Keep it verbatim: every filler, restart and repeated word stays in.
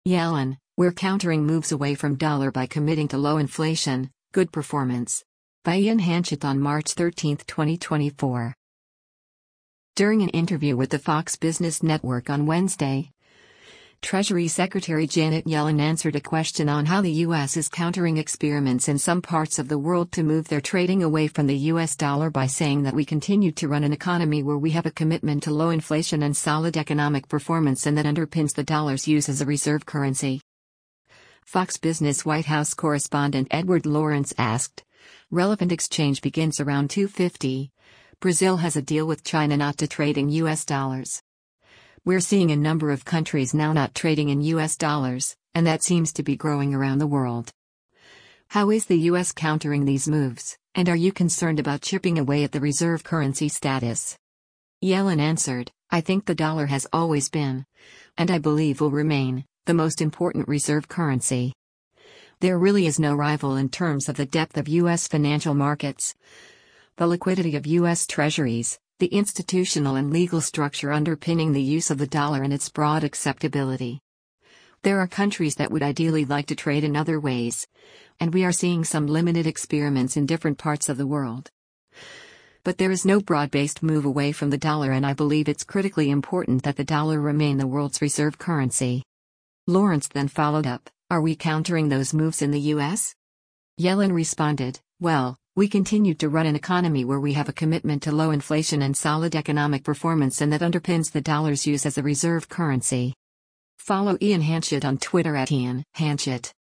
Yellen, we're countering moves away from dollar by committing to low inflation, good performance. By Ian Hanchett on March thirteenth, twenty twenty-four. During an interview with the Fox Business Network on Wednesday, Treasury Secretary Janet Yellen answered a question on how the U S is countering experiments in some parts of the world to move their trading away from the U S dollar by saying that we continue to run an economy where we have a commitment to low inflation and solid economic performance, and that underpins the dollar's use as a reserve currency. Fox Business White House correspondent Edward Lawrence asked, "Relevant exchange begins around two fifty. Brazil has a deal with China not to trade in U S dollars. We're seeing a number of countries now not trading in U S dollars, and that seems to be growing around the world. How is the U S countering these moves, and are you concerned about chipping away at the reserve currency status?" Yellen answered, "I think the dollar has always been, and I believe will remain, the most important reserve currency. There really is no rival in terms of the depth of U S financial markets, the liquidity of U S treasuries, the institutional and legal structure underpinning the use of the dollar, and its broad acceptability. There are countries that would ideally like to trade in other ways, and we are seeing some limited experiments in different parts of the world. But there is no broad-based move away from the dollar, and I believe it's critically important that the dollar remain the world's reserve currency." Lawrence then followed up, "Are we countering those moves in the U S?" Yellen responded, "Well, we continue to run an economy where we have a commitment to low inflation and solid economic performance, and that underpins the dollar's use as a reserve currency." Follow Ian Hanchett on Twitter at Ian Hanchett.